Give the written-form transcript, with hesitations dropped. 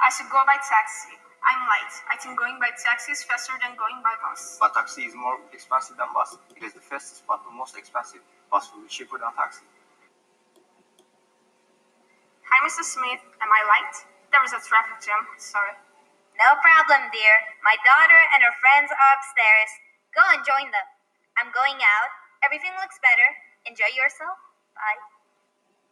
I should go by taxi. I'm late. I think going by taxi is faster than going by bus. But taxi is more expensive than bus. It is the fastest but the most expensive. Bus will be cheaper than taxi. Hi, Mr. Smith. Am I late? There is a traffic jam. Sorry. No problem, dear. My daughter and her friends are upstairs. Go and join them. I'm going out. Everything looks better. Enjoy yourself. Bye.